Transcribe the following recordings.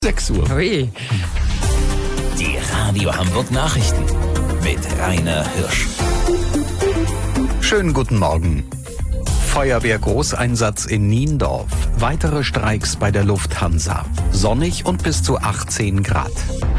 6 Uhr. Ui. Die Radio Hamburg Nachrichten mit Rainer Hirsch. Schönen guten Morgen. Feuerwehr-Großeinsatz in Niendorf. Weitere Streiks bei der Lufthansa. Sonnig und bis zu 18 Grad.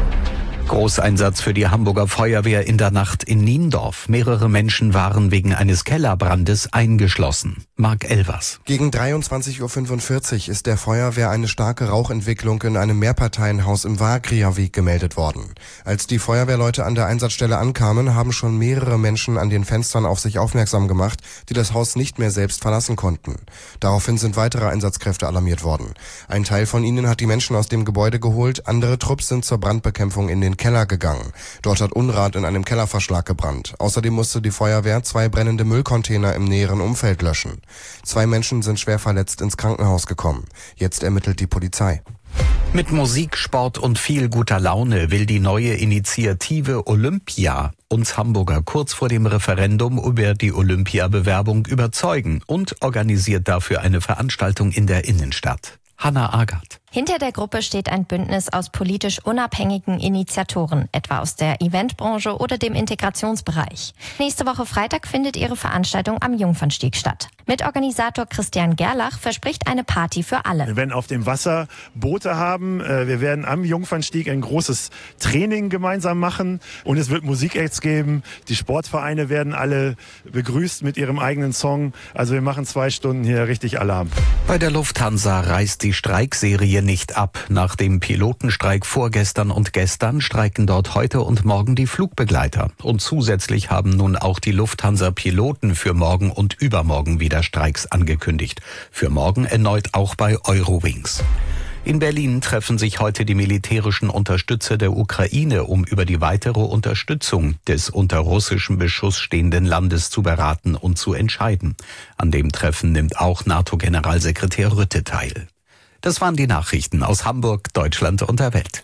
Großeinsatz für die Hamburger Feuerwehr in der Nacht in Niendorf. Mehrere Menschen waren wegen eines Kellerbrandes eingeschlossen. Marc Elvers. Gegen 23:45 Uhr ist der Feuerwehr eine starke Rauchentwicklung in einem Mehrparteienhaus im Waagriaweg gemeldet worden. Als die Feuerwehrleute an der Einsatzstelle ankamen, haben schon mehrere Menschen an den Fenstern auf sich aufmerksam gemacht, die das Haus nicht mehr selbst verlassen konnten. Daraufhin sind weitere Einsatzkräfte alarmiert worden. Ein Teil von ihnen hat die Menschen aus dem Gebäude geholt, andere Trupps sind zur Brandbekämpfung in den Keller gegangen. Dort hat Unrat in einem Kellerverschlag gebrannt. Außerdem musste die Feuerwehr 2 brennende Müllcontainer im näheren Umfeld löschen. 2 Menschen sind schwer verletzt ins Krankenhaus gekommen. Jetzt ermittelt die Polizei. Mit Musik, Sport und viel guter Laune will die neue Initiative Olympia uns Hamburger kurz vor dem Referendum über die Olympia-Bewerbung überzeugen und organisiert dafür eine Veranstaltung in der Innenstadt. Hanna Agard. Hinter der Gruppe steht ein Bündnis aus politisch unabhängigen Initiatoren, etwa aus der Eventbranche oder dem Integrationsbereich. Nächste Woche Freitag findet ihre Veranstaltung am Jungfernstieg statt. Mitorganisator Christian Gerlach verspricht eine Party für alle. Wir werden auf dem Wasser Boote haben. Wir werden am Jungfernstieg ein großes Training gemeinsam machen. Und es wird Musikacts geben. Die Sportvereine werden alle begrüßt mit ihrem eigenen Song. Also wir machen 2 Stunden hier richtig Alarm. Bei der Lufthansa reißt die Streikserie nicht ab. Nach dem Pilotenstreik vorgestern und gestern streiken dort heute und morgen die Flugbegleiter. Und zusätzlich haben nun auch die Lufthansa-Piloten für morgen und übermorgen wieder Streiks angekündigt. Für morgen erneut auch bei Eurowings. In Berlin treffen sich heute die militärischen Unterstützer der Ukraine, um über die weitere Unterstützung des unter russischem Beschuss stehenden Landes zu beraten und zu entscheiden. An dem Treffen nimmt auch NATO-Generalsekretär Rutte teil. Das waren die Nachrichten aus Hamburg, Deutschland und der Welt.